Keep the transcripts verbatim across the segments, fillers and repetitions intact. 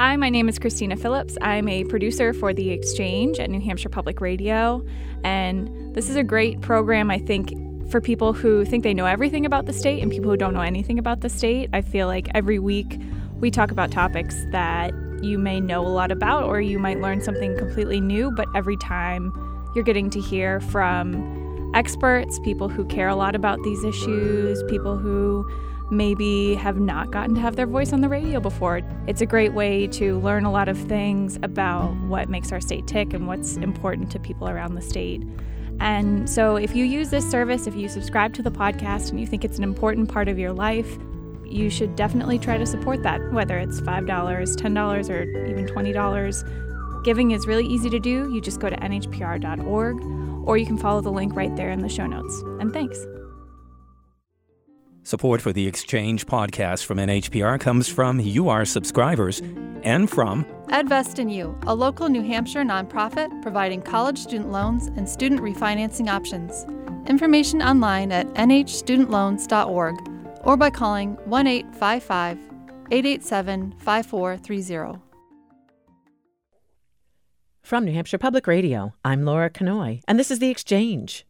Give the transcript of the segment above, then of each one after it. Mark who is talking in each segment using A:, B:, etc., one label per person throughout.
A: Hi, my name is Christina Phillips. I'm a producer for The Exchange at New Hampshire Public Radio, and this is a great program, I think, for people who think they know everything about the state and people who don't know anything about the state. I feel like every week we talk about topics that you may know a lot about or you might learn something completely new, but every time you're getting to hear from experts, people who care a lot about these issues, people who maybe have not gotten to have their voice on the radio before. It's a great way to learn a lot of things about what makes our state tick and what's important to people around the state. And so if you use this service, if you subscribe to the podcast and you think it's an important part of your life, you should definitely try to support that, whether it's five dollars, ten dollars, or even twenty dollars. Giving is really easy to do. You just go to N H P R dot org, or you can follow the link right there in the show notes. And thanks.
B: Support for the Exchange podcast from N H P R comes from you, our subscribers, and from
C: Edvest and You, a local New Hampshire nonprofit providing college student loans and student refinancing options. Information online at N H student loans dot org or by calling one eight five five, eight eight seven, five four three zero.
D: From New Hampshire Public Radio, I'm Laura Kanoy, and this is The Exchange.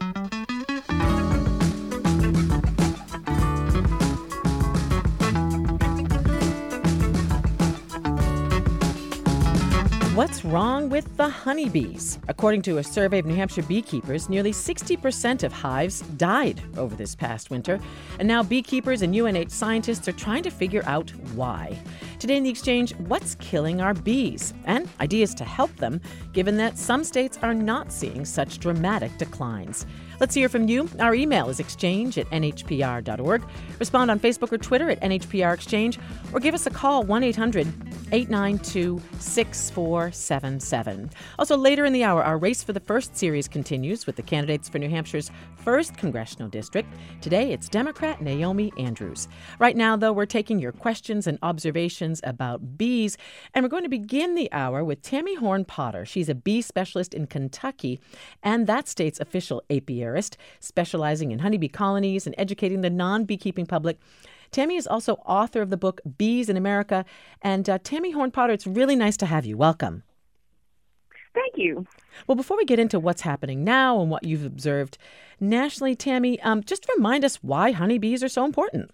D: What's wrong with the honeybees? According to a survey of New Hampshire beekeepers, nearly sixty percent of hives died over this past winter. And now beekeepers and U N H scientists are trying to figure out why. Today in The Exchange, what's killing our bees? And ideas to help them, given that some states are not seeing such dramatic declines. Let's hear from you. Our email is exchange at N H P R dot org. Respond on Facebook or Twitter at N H P R Exchange, or give us a call, one eight hundred, eight nine two, six four seven seven. Also, later in the hour, our Race for the First series continues with the candidates for New Hampshire's first congressional district. Today, it's Democrat Naomi Andrews. Right now, though, we're taking your questions and observations about bees, and we're going to begin the hour with Tammy Horn Potter. She's a bee specialist in Kentucky and that state's official apiarist, specializing in honeybee colonies and educating the non-beekeeping public. Tammy is also author of the book Bees in America. And uh, Tammy Horn Potter, it's really nice to have you. Welcome.
E: Thank you.
D: Well, before we get into what's happening now and what you've observed nationally, Tammy, um, just remind us why honeybees are so important.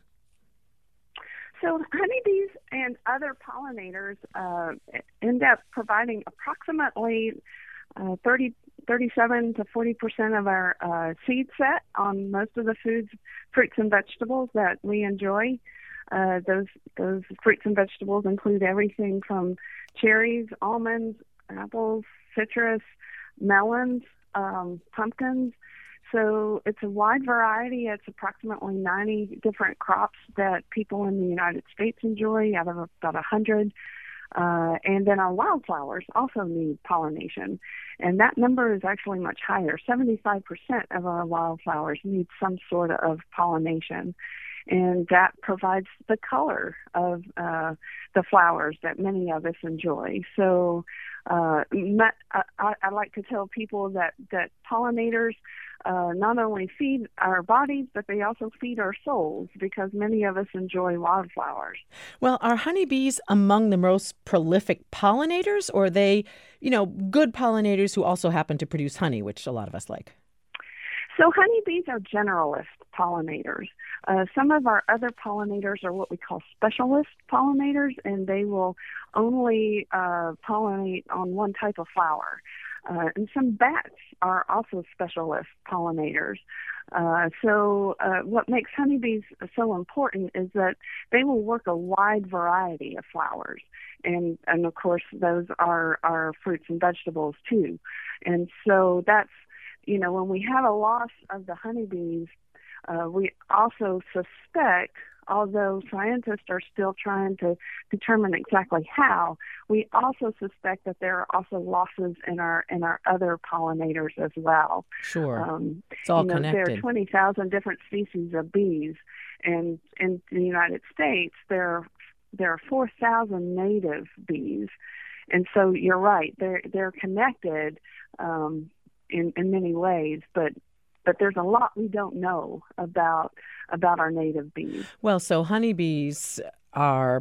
E: So honeybees and other pollinators uh, end up providing approximately uh, thirty, thirty-seven to forty percent of our uh, seed set on most of the foods, fruits and vegetables that we enjoy. Uh, those those fruits and vegetables include everything from cherries, almonds, apples, citrus, melons, um, pumpkins. So it's a wide variety. It's approximately ninety different crops that people in the United States enjoy out of about one hundred. Uh, and then our wildflowers also need pollination. And that number is actually much higher. seventy-five percent of our wildflowers need some sort of pollination. And that provides the color of uh, the flowers that many of us enjoy. So uh, not, I, I like to tell people that, that pollinators uh, not only feed our bodies, but they also feed our souls, because many of us enjoy wildflowers.
D: Well, are honeybees among the most prolific pollinators, or are they, you know, good pollinators who also happen to produce honey, which a lot of us like?
E: So honeybees are generalist pollinators. Uh, some of our other pollinators are what we call specialist pollinators, and they will only uh, pollinate on one type of flower. Uh, and some bats are also specialist pollinators. Uh, so uh, what makes honeybees so important is that they will work a wide variety of flowers. And, and of course, those are, are fruits and vegetables, too. And so that's, you know, when we have a loss of the honeybees, uh, we also suspect, although scientists are still trying to determine exactly how, we also suspect that there are also losses in our in our other pollinators as well.
D: Sure,
E: um,
D: it's all
E: you know,
D: connected.
E: There are twenty thousand different species of bees, and in the United States, there are, there are four thousand native bees, and so you're right, they're they're connected um, in in many ways, but. But there's a lot we don't know about about our native bees.
D: Well, so honeybees are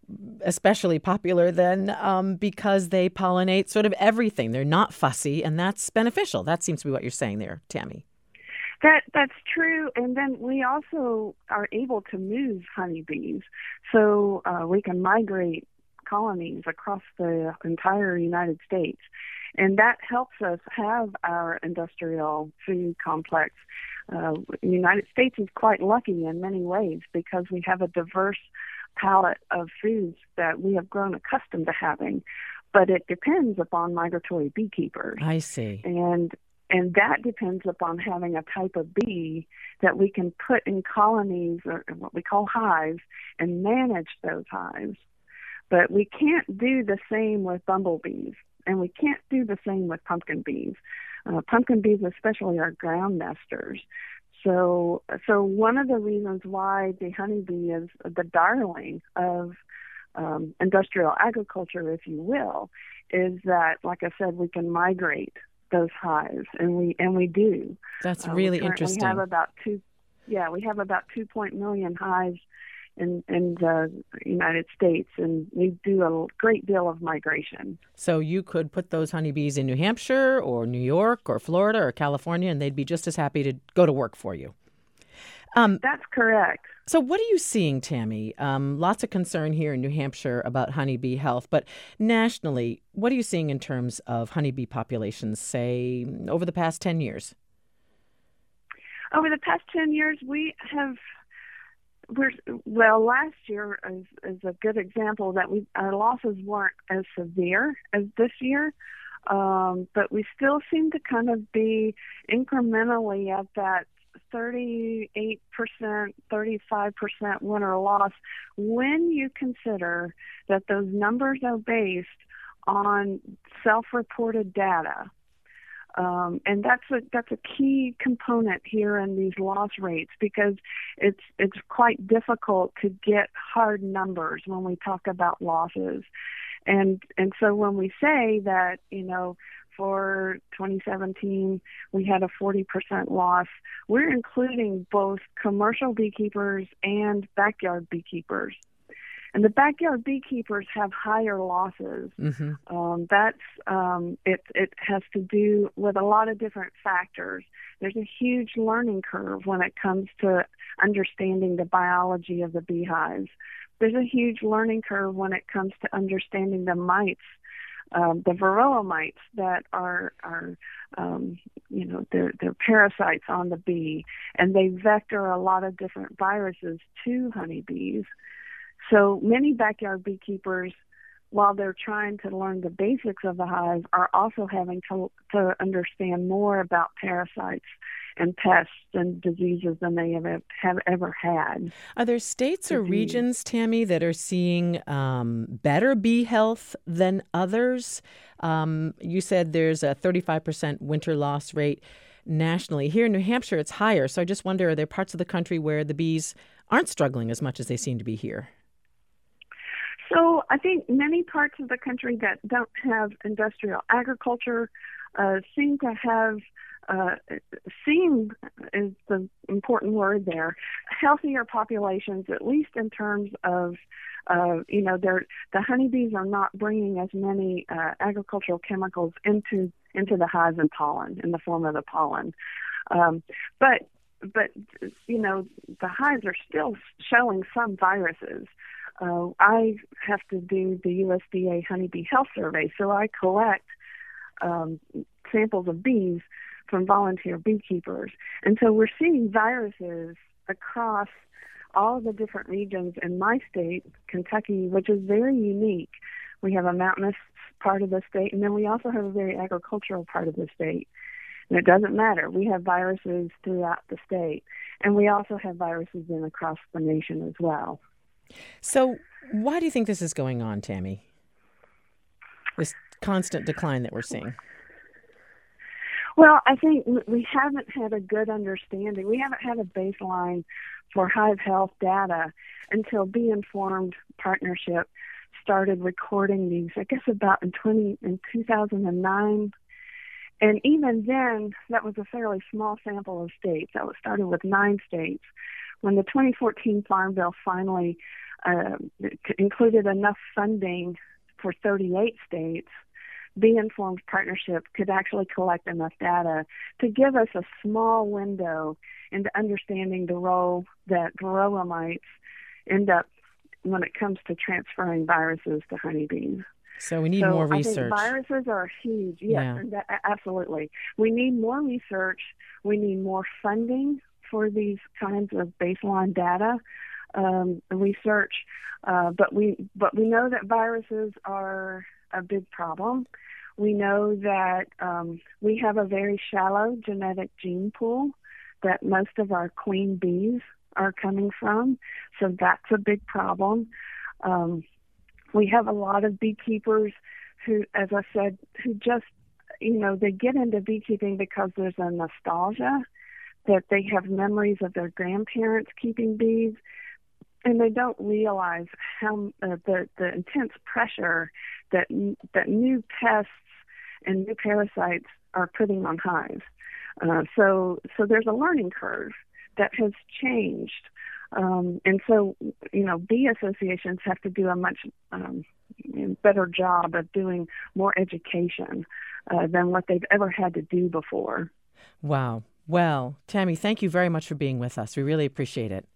D: especially popular then um, because they pollinate sort of everything. They're not fussy, and that's beneficial. That seems to be what you're saying there, Tammy.
E: That that's true, and then we also are able to move honeybees, so uh, we can migrate colonies across the entire United States, and that helps us have our industrial food complex. Uh, the United States is quite lucky in many ways because we have a diverse palette of foods that we have grown accustomed to having, but it depends upon migratory beekeepers.
D: I see.
E: And And that depends upon having a type of bee that we can put in colonies, or what we call hives, and manage those hives. But we can't do the same with bumblebees, and we can't do the same with pumpkin bees. Uh, pumpkin bees especially are ground nesters. So, so one of the reasons why the honeybee is the darling of um, industrial agriculture, if you will, is that, like I said, we can migrate those hives, and we and we do.
D: That's
E: uh,
D: really
E: we
D: interesting.
E: We have about two, yeah, we have about two point million hives in in the United States, and we do a great deal of migration.
D: So you could put those honeybees in New Hampshire or New York or Florida or California, and they'd be just as happy to go to work for you. Um,
E: That's correct.
D: So what are you seeing, Tammy? Um, lots of concern here in New Hampshire about honeybee health, but nationally, what are you seeing in terms of honeybee populations, say, over the past ten years?
E: Over the past ten years, we have, we're, well, last year is, is a good example that we our losses weren't as severe as this year, um, but we still seem to kind of be incrementally at that thirty-eight percent, thirty-five percent winter loss when you consider that those numbers are based on self-reported data. Um, and that's a that's a key component here in these loss rates, because it's it's quite difficult to get hard numbers when we talk about losses. And and so when we say that, you know, for twenty seventeen, we had a forty percent loss, we're including both commercial beekeepers and backyard beekeepers. And the backyard beekeepers have higher losses. Mm-hmm. Um, that's um, it. It has to do with a lot of different factors. There's a huge learning curve when it comes to understanding the biology of the beehives. There's a huge learning curve when it comes to understanding the mites. Um, the varroa mites that are, are um, you know, they're, they're parasites on the bee, and they vector a lot of different viruses to honeybees. So many backyard beekeepers, while they're trying to learn the basics of the hive, are also having to, to understand more about parasites and pests and diseases than they have, have ever had.
D: Are there states or regions, Tammy, that are seeing um, better bee health than others? Um, you said there's a thirty-five percent winter loss rate nationally. Here in New Hampshire, it's higher. So I just wonder, are there parts of the country where the bees aren't struggling as much as they seem to be here?
E: So I think many parts of the country that don't have industrial agriculture uh, seem to have Uh, seem is the important word there, healthier populations, at least in terms of, uh, you know, they're, the honeybees are not bringing as many uh, agricultural chemicals into into the hives and pollen in the form of the pollen. Um, but, but, you know, the hives are still showing some viruses. Uh, I have to do the U S D A Honeybee Health Survey, so I collect um, samples of bees from volunteer beekeepers. And so we're seeing viruses across all the different regions in my state, Kentucky, which is very unique. We have a mountainous part of the state, and then we also have a very agricultural part of the state. And it doesn't matter. We have viruses throughout the state, and we also have viruses in across the nation as well.
D: So why do you think this is going on, Tammy? This constant decline that we're seeing?
E: Well, I think we haven't had a good understanding. We haven't had a baseline for hive health data until Bee Informed Partnership started recording these, I guess about in twenty in two thousand nine. And even then, that was a fairly small sample of states. That was started with nine states. When the twenty fourteen Farm Bill finally uh, included enough funding for thirty-eight states, Bee Informed Partnership could actually collect enough data to give us a small window into understanding the role that varroa mites end up when it comes to transferring viruses to honeybees.
D: So we need
E: so
D: more research.
E: I think viruses are huge. Yes,
D: yeah.
E: and that, absolutely. We need more research. We need more funding for these kinds of baseline data um, research. Uh, but we but we know that viruses are a big problem. We know that um, we have a very shallow genetic gene pool that most of our queen bees are coming from. So that's a big problem. Um, we have a lot of beekeepers who, as I said, who just, you know, they get into beekeeping because there's a nostalgia, that they have memories of their grandparents keeping bees, and they don't realize how uh, the the intense pressure that that new pests and new parasites are putting on hives. Uh, so so there's a learning curve that has changed, um, and so you know bee associations have to do a much um, better job of doing more education uh, than what they've ever had to do before.
D: Wow. Well, Tammy, thank you very much for being with us. We really appreciate it.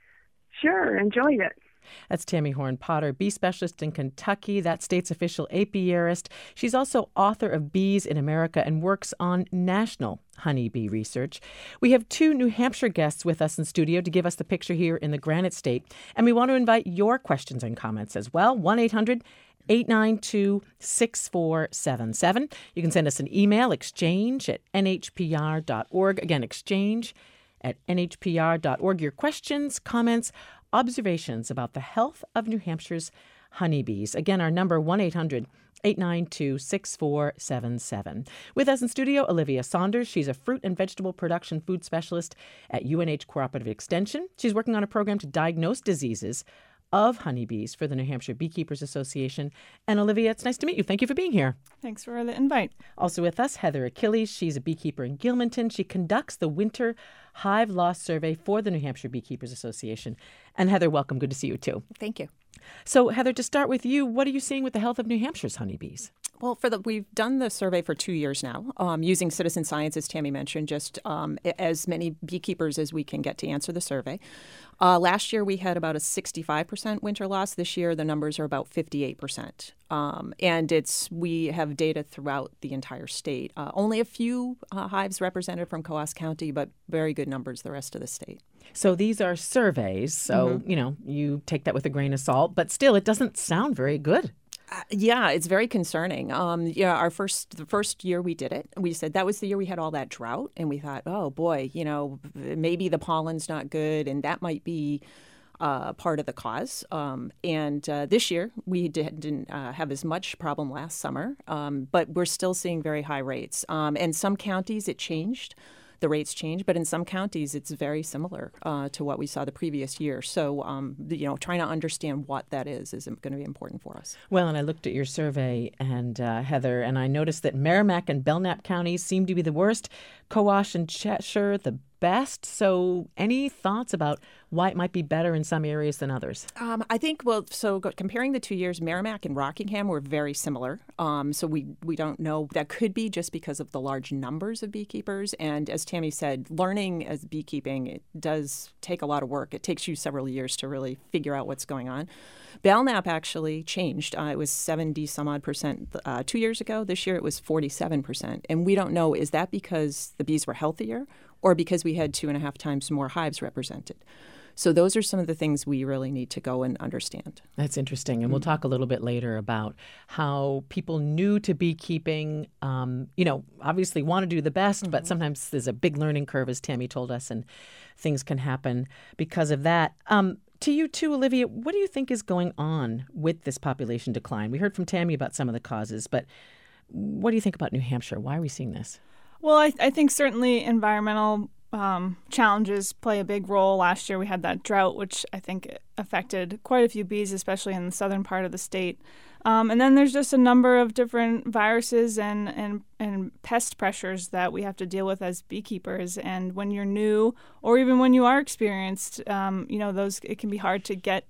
E: Sure, enjoyed it.
D: That's Tammy Horn-Potter, bee specialist in Kentucky, that state's official apiarist. She's also author of Bees in America and works on national honeybee research. We have two New Hampshire guests with us in studio to give us the picture here in the Granite State, and we want to invite your questions and comments as well. one eight hundred eight nine two six four seven seven. You can send us an email, exchange at n h p r dot org. Again, exchange at n h p r dot org. Your questions, comments, observations about the health of New Hampshire's honeybees. Again, our number one eight hundred eight nine two six four seven seven. With us in studio, Olivia Saunders. She's a fruit and vegetable production food specialist at U N H Cooperative Extension. She's working on a program to diagnose diseases of honeybees for the New Hampshire Beekeepers Association. And Olivia, it's nice to meet you. Thank you for being here.
F: Thanks for the invite.
D: Also with us, Heather Achilles. She's a beekeeper in Gilmanton. She conducts the winter hive loss survey for the New Hampshire Beekeepers Association. And Heather, welcome. Good to see you too.
G: Thank you.
D: So Heather, to start with you, what are you seeing with the health of New Hampshire's honeybees?
G: Well, for the we've done the survey for two years now, um, using citizen science, as Tammy mentioned, just um, as many beekeepers as we can get to answer the survey. Uh, last year, we had about a sixty-five percent winter loss. This year, the numbers are about fifty-eight percent. Um, and it's we have data throughout the entire state. Uh, only a few uh, hives represented from Coos County, but very good numbers the rest of the state.
D: So these are surveys, so, mm-hmm. you know, you take that with a grain of salt, but still, it doesn't sound very good.
G: Uh, yeah, it's very concerning. Um, yeah, our first the first year we did it, we said that was the year we had all that drought, and we thought, oh boy, you know, maybe the pollen's not good, and that might be uh, part of the cause. Um, and uh, this year we did, didn't uh, have as much problem last summer, um, but we're still seeing very high rates. Um, and some counties it changed. The rates change, but in some counties it's very similar uh, to what we saw the previous year. So, um, the, you know, trying to understand what that is is going to be important for us.
D: Well, and I looked at your survey, and uh, Heather, and I noticed that Merrimack and Belknap counties seem to be the worst, Coos and Cheshire the best. So any thoughts about why it might be better in some areas than others?
G: Um, I think, well, so comparing the two years, Merrimack and Rockingham were very similar. Um, so we, we don't know. That could be just because of the large numbers of beekeepers. And as Tammy said, learning as beekeeping, it does take a lot of work. It takes you several years to really figure out what's going on. Belknap actually changed. Uh, it was seventy some odd percent uh, two years ago. This year it was forty-seven percent. And we don't know, is that because the bees were healthier or because we had two and a half times more hives represented? So those are some of the things we really need to go and understand.
D: That's interesting. And mm-hmm. we'll talk a little bit later about how people new to beekeeping, um, you know, obviously want to do the best, mm-hmm. but sometimes there's a big learning curve, as Tammy told us, and things can happen because of that. Um, to you too, Olivia, what do you think is going on with this population decline? We heard from Tammy about some of the causes, but what do you think about New Hampshire? Why are we seeing this?
F: Well, I, I think certainly environmental um, challenges play a big role. Last year we had that drought, which I think affected quite a few bees, especially in the southern part of the state. Um, and then there's just a number of different viruses and, and, and pest pressures that we have to deal with as beekeepers. And when you're new, or even when you are experienced, um, you know, those it can be hard to get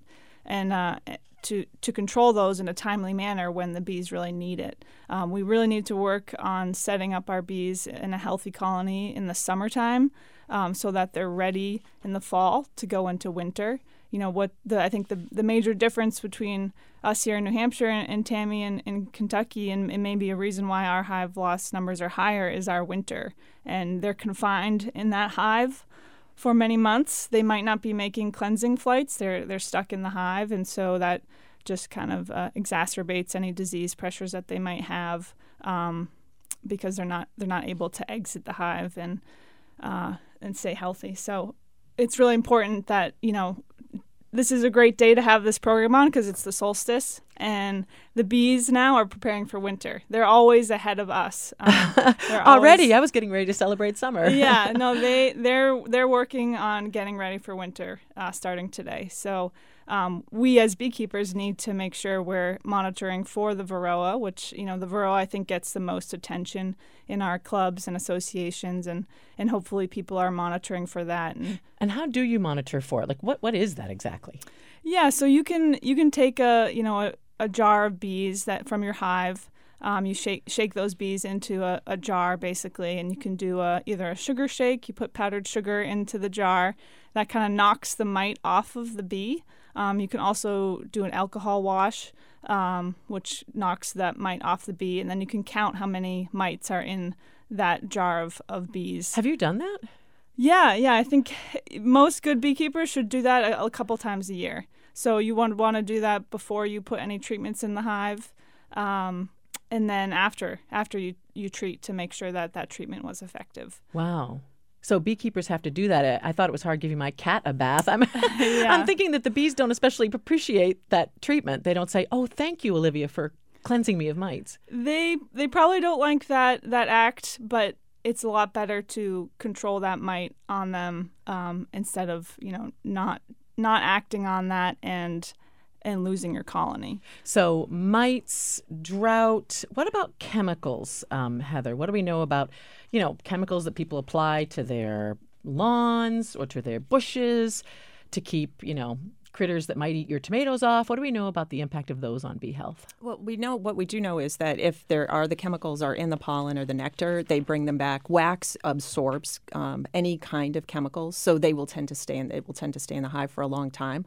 F: and uh, to to control those in a timely manner when the bees really need it. Um, we really need to work on setting up our bees in a healthy colony in the summertime, um, so that they're ready in the fall to go into winter. You know, what the I think the the major difference between us here in New Hampshire and, and Tammy in, in Kentucky, and, and maybe a reason why our hive loss numbers are higher, is our winter. And they're confined in that hive for many months. They might not be making cleansing flights. They're they're stuck in the hive, and so that just kind of uh, exacerbates any disease pressures that they might have, um, because they're not they're not able to exit the hive and uh, and stay healthy. So it's really important that, you know, this is a great day to have this program on because it's the solstice, and the bees now are preparing for winter. They're always ahead of us. Um,
D: Already,
F: always,
D: I was getting ready to celebrate summer.
F: yeah, no, they they're they're working on getting ready for winter uh, starting today. So um, we as beekeepers need to make sure we're monitoring for the varroa, which, you know, the varroa I think gets the most attention in our clubs and associations, and, and hopefully people are monitoring for that. And,
D: and how do you monitor for it? Like, what, what is that exactly?
F: Yeah, so you can you can take a you know a, a jar of bees that from your hive. Um, you shake shake those bees into a, a jar basically, and you can do a, either a sugar shake. You put powdered sugar into the jar. That kind of knocks the mite off of the bee. Um, you can also do an alcohol wash, um, which knocks that mite off the bee, and then you can count how many mites are in that jar of, of bees.
D: Have you done that?
F: Yeah, yeah. I think most good beekeepers should do that a, a couple times a year. So you want want to do that before you put any treatments in the hive, um, and then after after you, you treat to make sure that that treatment was effective.
D: Wow. So beekeepers have to do that. I thought it was hard giving my cat a bath. I'm,
F: Yeah.
D: I'm thinking that the bees don't especially appreciate that treatment. They don't say, "Oh, thank you, Olivia, for cleansing me of mites."
F: They they probably don't like that that act, but it's a lot better to control that mite on them um, instead of, you know, not not acting on that and and losing your colony.
D: So mites, drought. What about chemicals, um, Heather? What do we know about, you know, chemicals that people apply to their lawns or to their bushes to keep, you know, critters that might eat your tomatoes off? What do we know about the impact of those on bee health?
G: Well, we know what we do know is that if there are the chemicals are in the pollen or the nectar, they bring them back. Wax absorbs um, any kind of chemicals, so they will tend to stay in. It will tend to stay in the hive for a long time.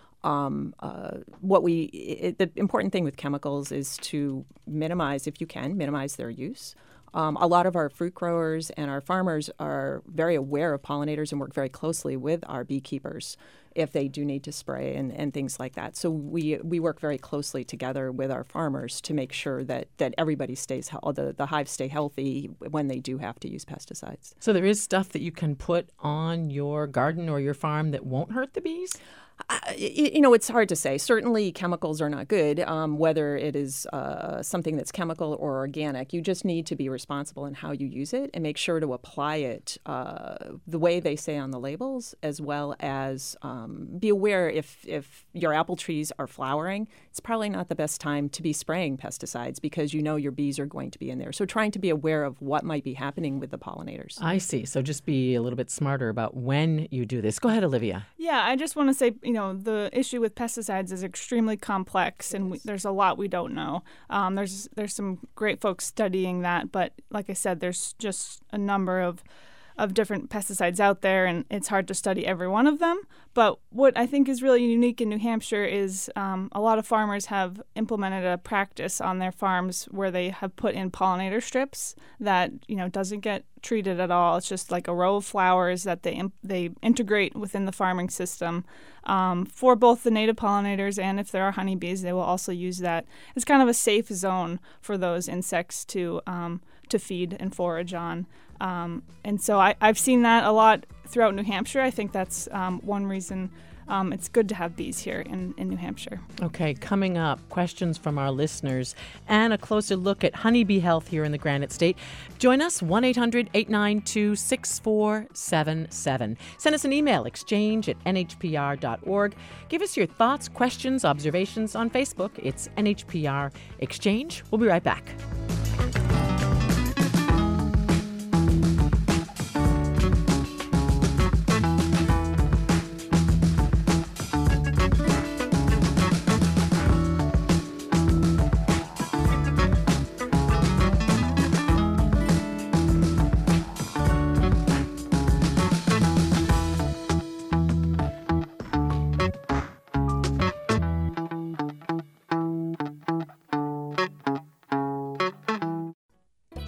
G: Um, uh, what we it, the important thing with chemicals is to minimize, if you can, minimize their use. Um, a lot of our fruit growers and our farmers are very aware of pollinators and work very closely with our beekeepers if they do need to spray and, and things like that. So we we work very closely together with our farmers to make sure that, that everybody stays, the, the hives stay healthy when they do have to use pesticides.
D: So there is stuff that you can put on your garden or your farm that won't hurt the bees?
G: Uh, you know, it's hard to say. Certainly chemicals are not good, um, whether it is uh, something that's chemical or organic. You just need to be responsible in how you use it and make sure to apply it uh, the way they say on the labels, as well as um, be aware if, if your apple trees are flowering, it's probably not the best time to be spraying pesticides because you know your bees are going to be in there. So trying to be aware of what might be happening with the pollinators.
D: I see. So just be a little bit smarter about when you do this. Go ahead, Olivia.
F: Yeah, I just want to say, you know, the issue with pesticides is extremely complex, and we, there's a lot we don't know. Um, there's there's some great folks studying that, but like I said, there's just a number of of different pesticides out there, and it's hard to study every one of them. But what I think is really unique in New Hampshire is um, a lot of farmers have implemented a practice on their farms where they have put in pollinator strips that, you know, doesn't get treated at all. It's just like a row of flowers that they imp- they integrate within the farming system um, for both the native pollinators, and if there are honeybees, they will also use that. It's kind of a safe zone for those insects to um, to feed and forage on. Um, and so I, I've seen that a lot throughout New Hampshire. I think that's um, one reason um, it's good to have bees here in, in New Hampshire.
D: Okay, coming up, questions from our listeners and a closer look at honeybee health here in the Granite State. Join us, one eight hundred eight nine two six four seven seven. Send us an email, exchange at n h p r dot org. Give us your thoughts, questions, observations on Facebook. It's N H P R Exchange. We'll be right back.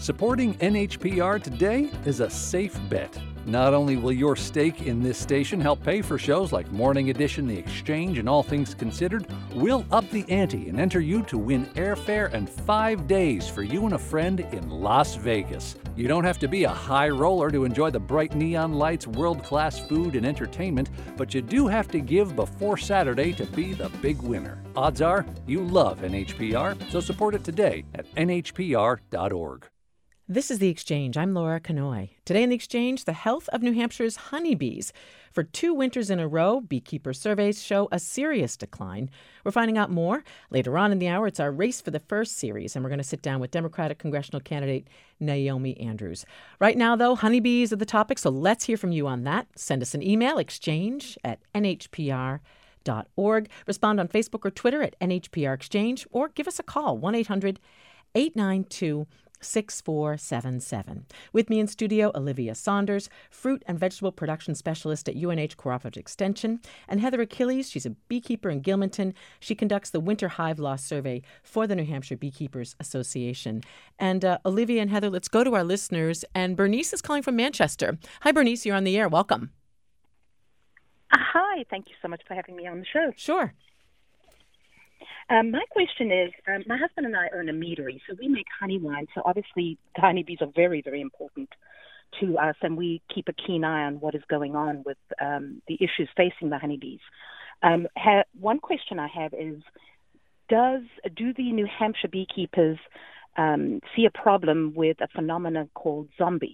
H: Supporting N H P R today is a safe bet. Not only will your stake in this station help pay for shows like Morning Edition, The Exchange, and All Things Considered, we'll up the ante and enter you to win airfare and five days for you and a friend in Las Vegas. You don't have to be a high roller to enjoy the bright neon lights, world-class food, and entertainment, but you do have to give before Saturday to be the big winner. Odds are you love N H P R, so support it today at N H P R dot org.
D: This is The Exchange. I'm Laura Kanoy. Today in The Exchange, the health of New Hampshire's honeybees. For two winters in a row, beekeeper surveys show a serious decline. We're finding out more. Later on in the hour, it's our Race for the First series, and we're going to sit down with Democratic congressional candidate Naomi Andrews. Right now, though, honeybees are the topic, so let's hear from you on that. Send us an email, exchange at N H P R dot org. Respond on Facebook or Twitter at N H P R Exchange, or give us a call, one eight hundred eight nine two six four seven seven. With me in studio, Olivia Saunders, fruit and vegetable production specialist at U N H Cooperative Extension, and Heather Achilles. She's a beekeeper in Gilmanton. She conducts the winter hive loss survey for the New Hampshire Beekeepers Association. And uh, Olivia and Heather, let's go to our listeners. And Bernice is calling from Manchester. Hi, Bernice. You're on the air. Welcome.
I: Uh, hi. Thank you so much for having me on the show.
D: Sure.
I: Um, my question is, um, my husband and I own a meadery, so we make honey wine. So obviously the honeybees are very, very important to us, and we keep a keen eye on what is going on with um, the issues facing the honeybees. Um, ha- one question I have is, does do the New Hampshire beekeepers um, see a problem with a phenomenon called zombies?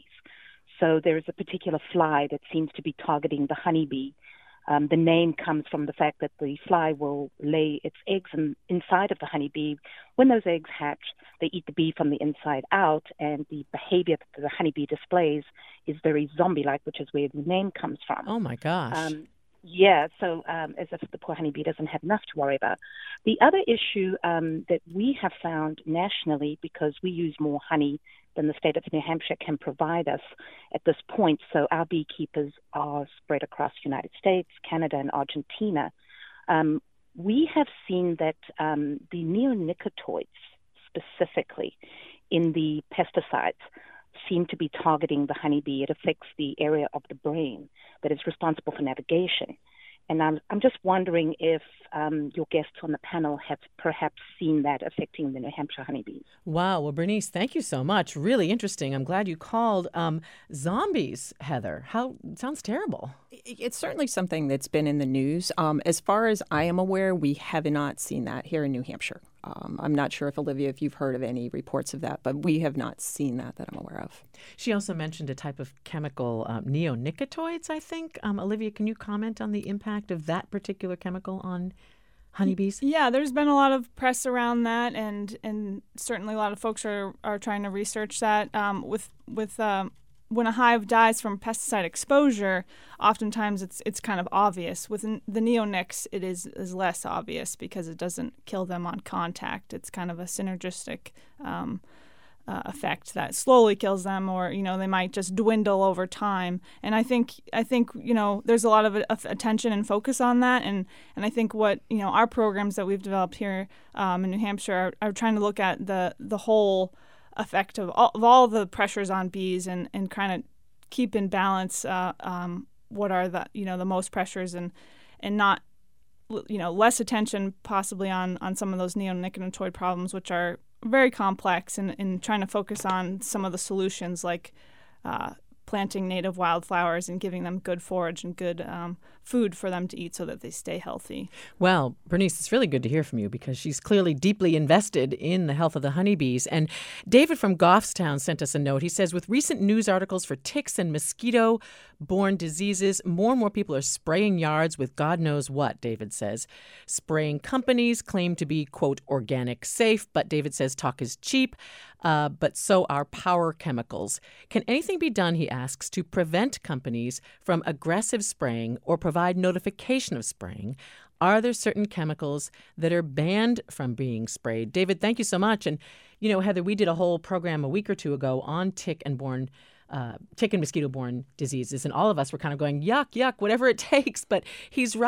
I: So there is a particular fly that seems to be targeting the honeybee. Um, the name comes from the fact that the fly will lay its eggs in, inside of the honeybee. When those eggs hatch, they eat the bee from the inside out, and the behavior that the honeybee displays is very zombie-like, which is where the name comes from.
D: Oh, my gosh.
I: Um, yeah, so um, as if the poor honeybee doesn't have enough to worry about. The other issue um, that we have found nationally, because we use more honey than the state of New Hampshire can provide us at this point. So our beekeepers are spread across the United States, Canada, and Argentina. Um, we have seen that um, the neonicotinoids specifically in the pesticides seem to be targeting the honeybee. It affects the area of the brain that is responsible for navigation. And I'm, I'm just wondering if um, your guests on the panel have perhaps seen that affecting the New Hampshire honeybees.
D: Wow. Well, Bernice, thank you so much. Really interesting. I'm glad you called. Um, zombies, Heather. How sounds terrible.
G: It's certainly something that's been in the news. Um, as far as I am aware, we have not seen that here in New Hampshire. Um, I'm not sure if, Olivia, if you've heard of any reports of that, but we have not seen that that I'm aware of.
D: She also mentioned a type of chemical, um, neonicotinoids, I think. Um, Olivia, can you comment on the impact of that particular chemical on honeybees?
F: Yeah, there's been a lot of press around that, and and certainly a lot of folks are, are trying to research that. Um, with with um, when a hive dies from pesticide exposure, oftentimes it's it's kind of obvious. With the neonics, it is, is less obvious because it doesn't kill them on contact. It's kind of a synergistic um, uh, effect that slowly kills them, or you know they might just dwindle over time. And I think I think you know there's a lot of, of attention and focus on that. And, and I think what you know our programs that we've developed here um, in New Hampshire are, are trying to look at the the whole effect of all, of all the pressures on bees, and, and kind of keep in balance uh, um, what are the you know the most pressures, and and not you know less attention possibly on, on some of those neonicotinoid problems, which are very complex, and, and trying to focus on some of the solutions like uh, planting native wildflowers and giving them good forage and good um, food for them to eat so that they stay healthy.
D: Well, Bernice, it's really good to hear from you because she's clearly deeply invested in the health of the honeybees. And David from Goffstown sent us a note. He says, with recent news articles for ticks and mosquito-borne diseases, more and more people are spraying yards with God knows what, David says. Spraying companies claim to be, quote, organic safe, but David says talk is cheap, uh, but so are power chemicals. Can anything be done, he asks, to prevent companies from aggressive spraying or provide notification of spraying? Are there certain chemicals that are banned from being sprayed? David, thank you so much. And, you know, Heather, we did a whole program a week or two ago on tick and borne, uh, tick and mosquito-borne diseases, and all of us were kind of going, yuck, yuck, whatever it takes. But he's right.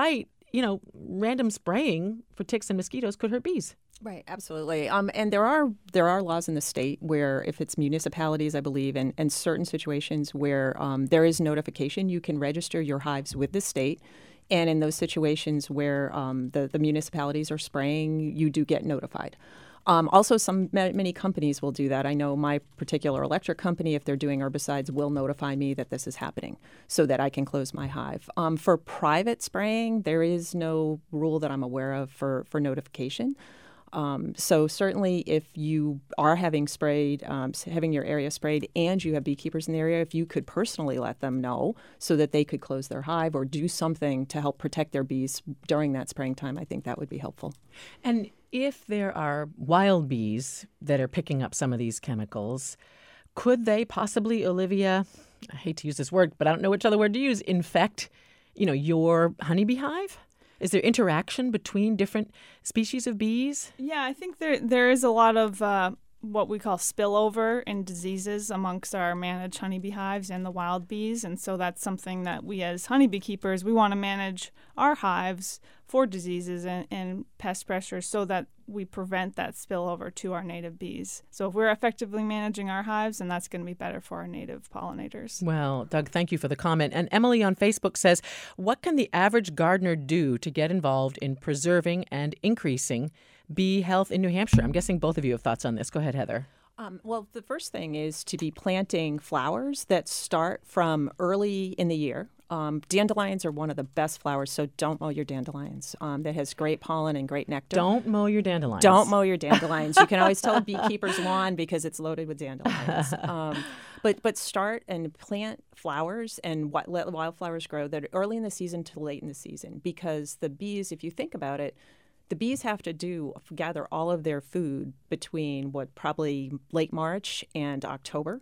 D: you know, random spraying for ticks and mosquitoes could hurt bees.
G: Right, absolutely. Um, and there are there are laws in the state where, if it's municipalities, I believe, and, and certain situations where um, there is notification, you can register your hives with the state. And in those situations where um, the, the municipalities are spraying, you do get notified. Um, also, some many companies will do that. I know my particular electric company, if they're doing herbicides, will notify me that this is happening so that I can close my hive. Um, for private spraying, there is no rule that I'm aware of for, for notification. Um, so certainly if you are having sprayed, um, having your area sprayed and you have beekeepers in the area, if you could personally let them know so that they could close their hive or do something to help protect their bees during that spraying time, I think that would be helpful.
D: And if there are wild bees that are picking up some of these chemicals, could they possibly, Olivia, I hate to use this word, but I don't know which other word to use, infect, you know, your honeybee hive? Is there interaction between different species of bees?
F: Yeah, I think there there is a lot of uh, what we call spillover in diseases amongst our managed honeybee hives and the wild bees. And so that's something that we as honeybee keepers, we want to manage our hives for diseases and, and pest pressure so that we prevent that spillover to our native bees. So if we're effectively managing our hives, then that's going to be better for our native pollinators.
D: Well, Doug, thank you for the comment. And Emily on Facebook says, what can the average gardener do to get involved in preserving and increasing bee health in New Hampshire? I'm guessing both of you have thoughts on this. Go ahead, Heather.
G: Um, well, the first thing is to be planting flowers that start from early in the year. Um, dandelions are one of the best flowers, so don't mow your dandelions. Um, that has great pollen and great nectar.
D: Don't mow your dandelions.
G: Don't mow your dandelions. You can always tell a beekeeper's lawn because it's loaded with dandelions. Um, but but start and plant flowers and what, let wildflowers grow that are early in the season to late in the season, because the bees, if you think about it, the bees have to do gather all of their food between what probably late March and October.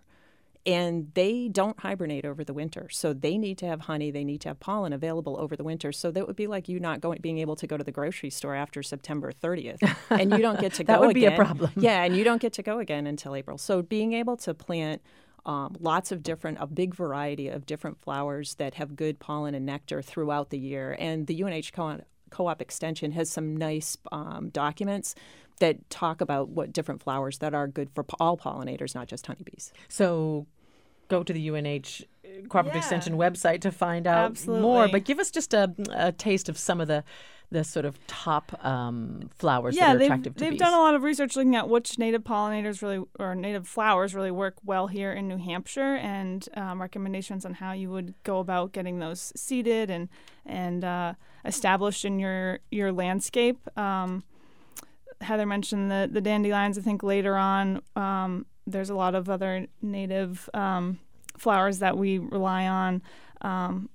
G: And they don't hibernate over the winter. So they need to have honey. They need to have pollen available over the winter. So that would be like you not going, being able to go to the grocery store after September thirtieth. And you don't get to go
D: again. That would
G: again.
D: be a problem.
G: Yeah, and you don't get to go again until April. So being able to plant um, lots of different, a big variety of different flowers that have good pollen and nectar throughout the year. And the U N H Co- Co-op Extension has some nice um, documents that talk about what different flowers that are good for all pollinators, not just honeybees.
D: So go to the U N H Cooperative
F: Yeah.
D: Extension website to find out
F: Absolutely.
D: more. But give us just a, a taste of some of the the sort of top um, flowers
F: Yeah,
D: that are
F: they've,
D: attractive to
F: they've
D: bees.
F: done a lot of research looking at which native pollinators really, or native flowers really work well here in New Hampshire, and um, recommendations on how you would go about getting those seeded and and uh, established in your your landscape. Um, Heather mentioned the the dandelions. I think later on, um, there's a lot of other native um, flowers that we rely on. Um,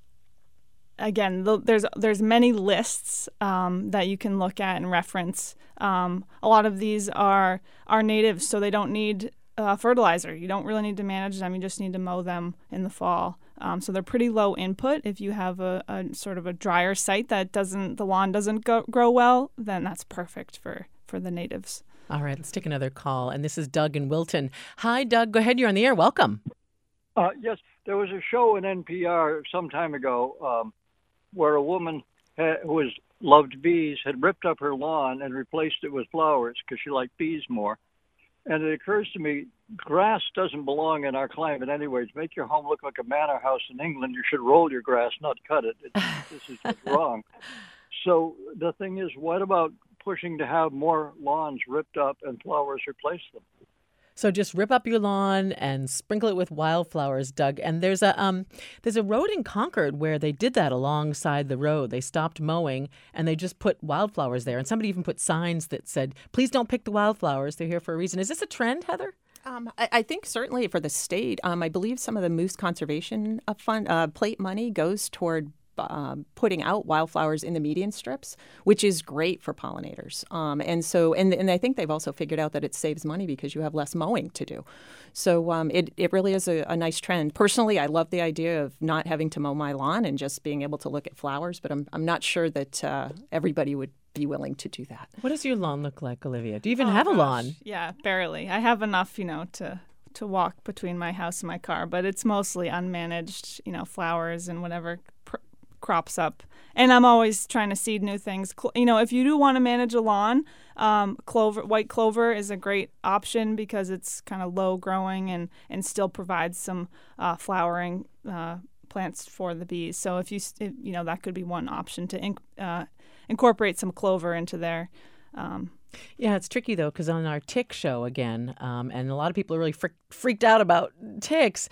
F: Again, the, there's there's many lists um, that you can look at and reference. Um, a lot of these are are natives, so they don't need uh, fertilizer. You don't really need to manage them. You just need to mow them in the fall. Um, so they're pretty low input. If you have a, a sort of a drier site that doesn't the lawn doesn't go, grow well, then that's perfect for, for the natives.
D: All right, let's take another call. And this is Doug in Wilton. Hi, Doug. Go ahead. You're on the air. Welcome.
J: Uh, yes, there was a show in N P R some time ago um, where a woman had, who was loved bees had ripped up her lawn and replaced it with flowers because she liked bees more. And it occurs to me, grass doesn't belong in our climate anyway. To make your home look like a manor house in England, you should roll your grass, not cut it. It's, this is just wrong. So the thing is, what about pushing to have more lawns ripped up and flowers replace them?
D: So just rip up your lawn and sprinkle it with wildflowers, Doug. And there's a um, there's a road in Concord where they did that alongside the road. They stopped mowing and they just put wildflowers there. And somebody even put signs that said, "Please don't pick the wildflowers. They're here for a reason." Is this a trend, Heather?
G: Um, I, I think certainly for the state, um, I believe some of the Moose Conservation uh, Fund uh, plate money goes toward Um, putting out wildflowers in the median strips, which is great for pollinators. Um, and so, and, and I think they've also figured out that it saves money because you have less mowing to do. So um, it, it really is a, a nice trend. Personally, I love the idea of not having to mow my lawn and just being able to look at flowers, but I'm, I'm not sure that uh, everybody would be willing to do that.
D: What does your lawn look like, Olivia? Do you even
F: Oh,
D: have a
F: gosh.
D: lawn?
F: Yeah, barely. I have enough, you know, to to walk between my house and my car, but it's mostly unmanaged, you know, flowers and whatever pr- crops up. And I'm always trying to seed new things. Cl- you know, if you do want to manage a lawn, um, clover, white clover is a great option because it's kind of low growing and, and still provides some uh, flowering uh, plants for the bees. So if you, if, you know, that could be one option to inc- uh, incorporate some clover into there. Um,
D: Yeah, it's tricky, though, because on our tick show again, um, and a lot of people are really fre- freaked out about ticks,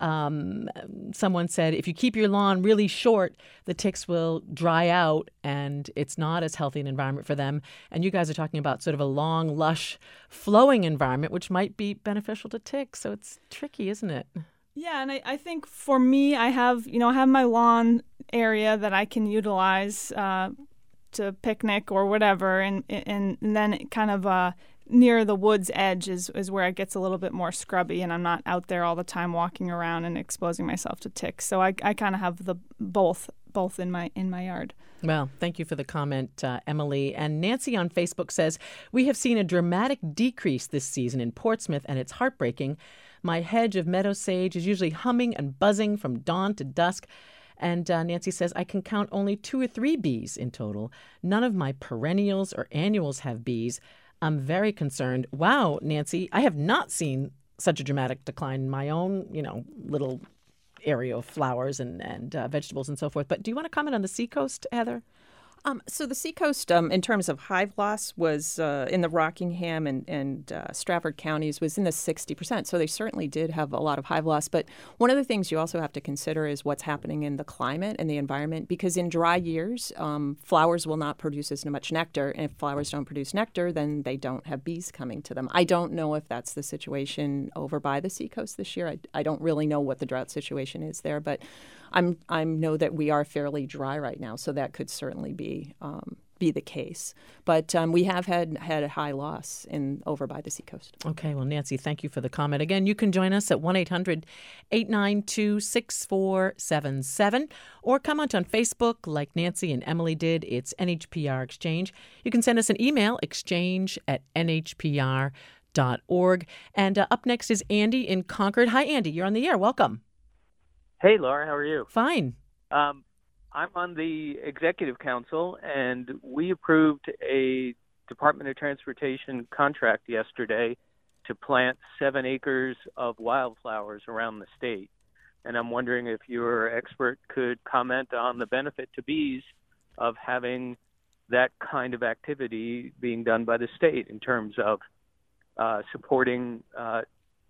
D: um, someone said if you keep your lawn really short, the ticks will dry out and it's not as healthy an environment for them. And you guys are talking about sort of a long, lush, flowing environment, which might be beneficial to ticks. So it's tricky, isn't it?
F: Yeah, and I, I think for me, I have, you know, I have my lawn area that I can utilize uh to picnic or whatever, and and, and then it kind of uh, near the woods edge is, is where it gets a little bit more scrubby, and I'm not out there all the time walking around and exposing myself to ticks. So I, I kind of have the both both in my in my yard.
D: Well, thank you for the comment, uh, Emily. And Nancy on Facebook says, we have seen a dramatic decrease this season in Portsmouth, and it's heartbreaking. My hedge of meadow sage is usually humming and buzzing from dawn to dusk. And uh, Nancy says, I can count only two or three bees in total. None of my perennials or annuals have bees. I'm very concerned. Wow, Nancy, I have not seen such a dramatic decline in my own, you know, little area of flowers and, and uh, vegetables and so forth. But do you want to comment on the Seacoast, Heather?
G: Um, so the Seacoast, um, in terms of hive loss, was uh, in the Rockingham and, and uh, Stratford counties was in the sixty percent. So they certainly did have a lot of hive loss. But one of the things you also have to consider is what's happening in the climate and the environment, because in dry years, um, flowers will not produce as much nectar. And if flowers don't produce nectar, then they don't have bees coming to them. I don't know if that's the situation over by the Seacoast this year. I, I don't really know what the drought situation is there, but I'm I know that we are fairly dry right now, so that could certainly be um, be the case. But um, we have had had a high loss in over by the Seacoast.
D: Okay, well, Nancy, thank you for the comment. Again, you can join us at one eight hundred eight nine two six four seven seven or comment on Facebook like Nancy and Emily did. It's N H P R Exchange. You can send us an email, exchange at N H P R dot org. And uh, up next is Andy in Concord. Hi, Andy. You're on the air. Welcome.
K: Hey, Laura, how are you?
D: Fine.
K: Um, I'm on the executive council, and we approved a Department of Transportation contract yesterday to plant seven acres of wildflowers around the state. And I'm wondering if your expert could comment on the benefit to bees of having that kind of activity being done by the state in terms of uh, supporting uh,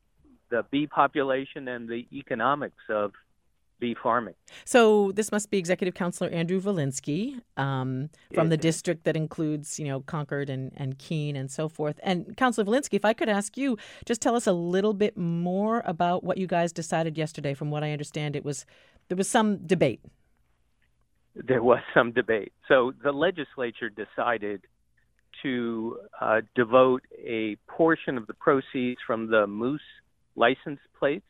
K: the bee population and the economics of bee farming.
D: So this must be Executive Councilor Andrew Volinsky um, from
K: It
D: the
K: is.
D: district that includes, you know, Concord and, and Keene and so forth. And Councilor Volinsky, if I could ask you, just tell us a little bit more about what you guys decided yesterday. From what I understand, it was there was some debate.
K: There was some debate. So the legislature decided to uh, devote a portion of the proceeds from the moose license plates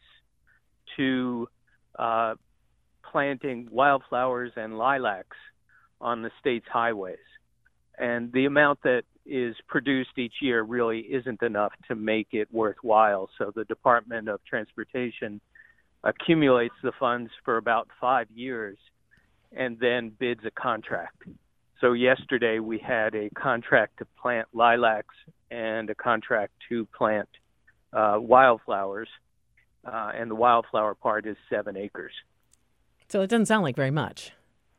K: to uh, planting wildflowers and lilacs on the state's highways. And the amount that is produced each year really isn't enough to make it worthwhile. So the Department of Transportation accumulates the funds for about five years and then bids a contract. So yesterday we had a contract to plant lilacs and a contract to plant uh, wildflowers. Uh, and the wildflower part is seven acres.
D: So it doesn't sound like very much.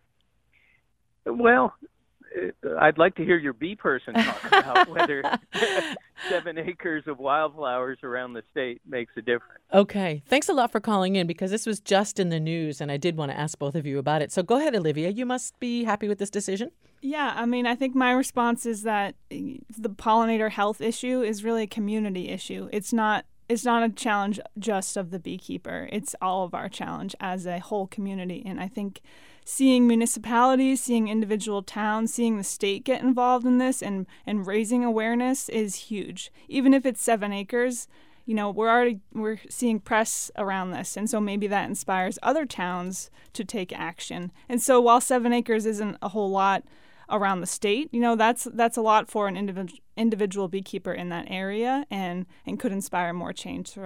K: Well, I'd like to hear your bee person talk about whether seven acres of wildflowers around the state makes a difference.
D: Okay. Thanks a lot for calling in, because this was just in the news, and I did want to ask both of you about it. So go ahead, Olivia. You must be happy with this decision.
F: Yeah, I mean, I think my response is that the pollinator health issue is really a community issue. It's not It's not a challenge just of the beekeeper. It's all of our challenge as a whole community. And I think seeing municipalities, seeing individual towns, seeing the state get involved in this and, and raising awareness is huge. Even if it's seven acres, you know, we're already we're seeing press around this. And so maybe that inspires other towns to take action. And so while seven acres isn't a whole lot around the state, you know, that's that's a lot for an individual individual beekeeper in that area, and and could inspire more change throughout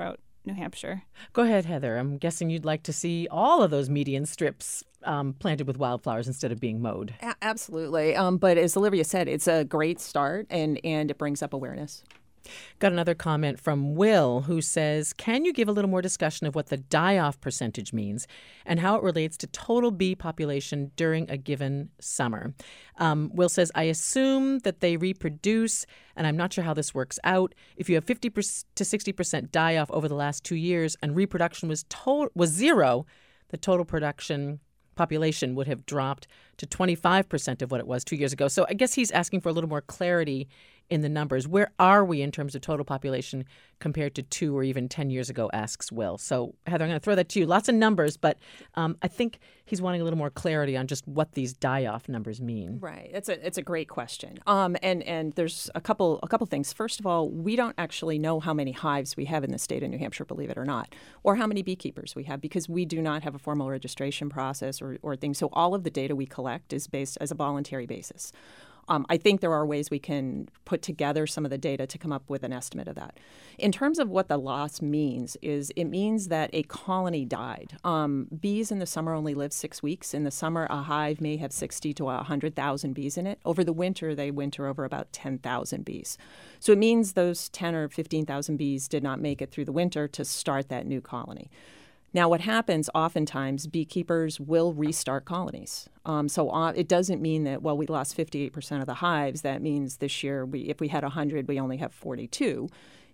F: New Hampshire.
D: Go ahead, Heather. I'm guessing you'd like to see all of those median strips um, planted with wildflowers instead of being mowed.
G: A- absolutely. Um, but as Olivia said, it's a great start, and, and it brings up awareness.
D: Got another comment from Will, who says, can you give a little more discussion of what the die-off percentage means and how it relates to total bee population during a given summer? Um, Will says, I assume that they reproduce, and I'm not sure how this works out. If you have fifty to sixty percent die-off over the last two years and reproduction was to- was zero, the total production population would have dropped to twenty-five percent of what it was two years ago. So I guess he's asking for a little more clarity in the numbers. Where are we in terms of total population compared to two or even ten years ago, asks Will. So, Heather, I'm going to throw that to you. Lots of numbers, but um, I think he's wanting a little more clarity on just what these die-off numbers mean.
G: Right. It's a it's a great question. Um, and, and there's a couple a couple things. First of all, we don't actually know how many hives we have in the state of New Hampshire, believe it or not, or how many beekeepers we have, because we do not have a formal registration process or, or things. So all of the data we collect is based as a voluntary basis. Um, I think there are ways we can put together some of the data to come up with an estimate of that. In terms of what the loss means, is it means that a colony died. Um, bees in the summer only live six weeks. In the summer, a hive may have sixty to one hundred thousand bees in it. Over the winter, they winter over about ten thousand bees. So it means those ten or fifteen thousand bees did not make it through the winter to start that new colony. Now, what happens oftentimes, beekeepers will restart colonies. Um, so uh, it doesn't mean that, well, we lost fifty-eight percent of the hives. That means this year, we, if we had one hundred, we only have forty-two.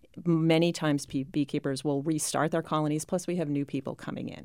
G: Many times bee- beekeepers will restart their colonies, plus we have new people coming in.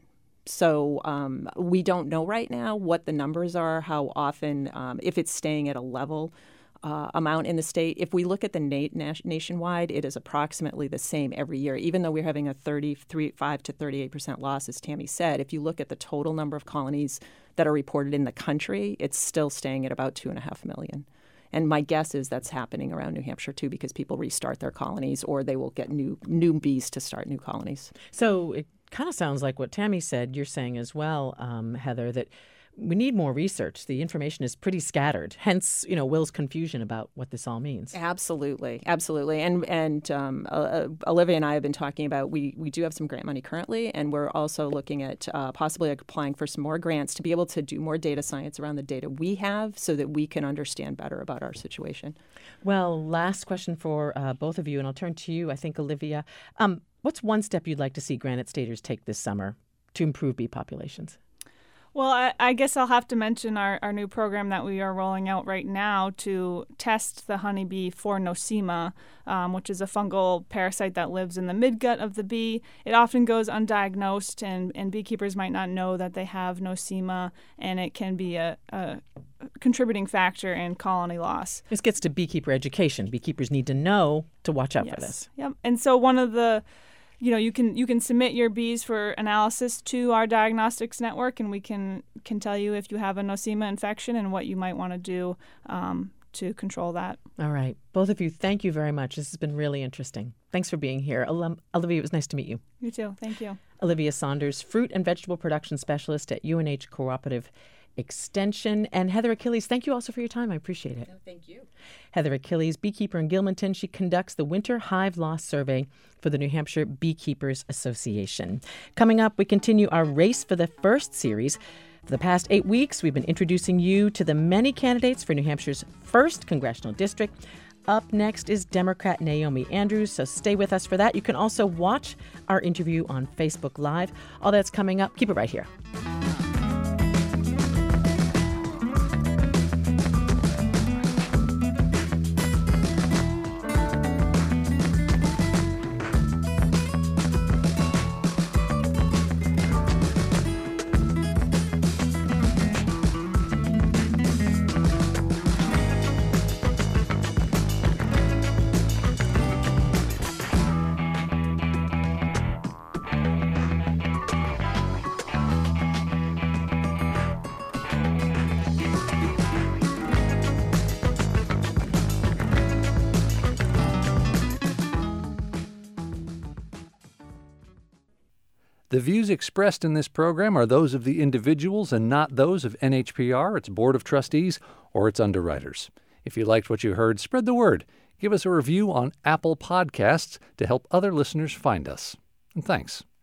G: So um, we don't know right now what the numbers are, how often, um, if it's staying at a level Uh, amount in the state. If we look at the na- nationwide, it is approximately the same every year, even though we're having a thirty-five to thirty-eight percent loss, as Tammy said. If you look at the total number of colonies that are reported in the country, it's still staying at about two and a half million. And my guess is that's happening around New Hampshire, too, because people restart their colonies or they will get new new bees to start new colonies.
D: So it kind of sounds like what Tammy said. You're saying as well, um, Heather, that we need more research. The information is pretty scattered. Hence, you know, Will's confusion about what this all means.
G: Absolutely, absolutely. And and um, uh, Olivia and I have been talking about we we do have some grant money currently, and we're also looking at uh, possibly applying for some more grants to be able to do more data science around the data we have, so that we can understand better about our situation.
D: Well, last question for uh, both of you, and I'll turn to you. I think Olivia, um, what's one step you'd like to see Granite Staters take this summer to improve bee populations?
F: Well, I, I guess I'll have to mention our, our new program that we are rolling out right now to test the honeybee for nosema, um, which is a fungal parasite that lives in the midgut of the bee. It often goes undiagnosed, and, and beekeepers might not know that they have nosema, and it can be a, a contributing factor in colony loss.
D: This gets to beekeeper education. Beekeepers need to know to watch out
F: yes.
D: for this.
F: Yep. And so one of the You know, you can you can submit your bees for analysis to our diagnostics network, and we can can tell you if you have a nosema infection and what you might want to do um, to control that.
D: All right. Both of you, thank you very much. This has been really interesting. Thanks for being here. Olivia, it was nice to meet you.
F: You too. Thank you.
D: Olivia Saunders, Fruit and Vegetable Production Specialist at U N H Cooperative Extension. And Heather Achilles, thank you also for your time. I appreciate it.
G: No, thank you.
D: Heather Achilles, beekeeper in Gilmanton. She conducts the Winter Hive Loss Survey for the New Hampshire Beekeepers Association. Coming up, we continue our Race for the First series. For the past eight weeks, we've been introducing you to the many candidates for New Hampshire's first congressional district. Up next is Democrat Naomi Andrews, so stay with us for that. You can also watch our interview on Facebook Live. All that's coming up. Keep it right here.
H: The views expressed in this program are those of the individuals and not those of N H P R, its Board of Trustees, or its underwriters. If you liked what you heard, spread the word. Give us a review on Apple Podcasts to help other listeners find us. And thanks.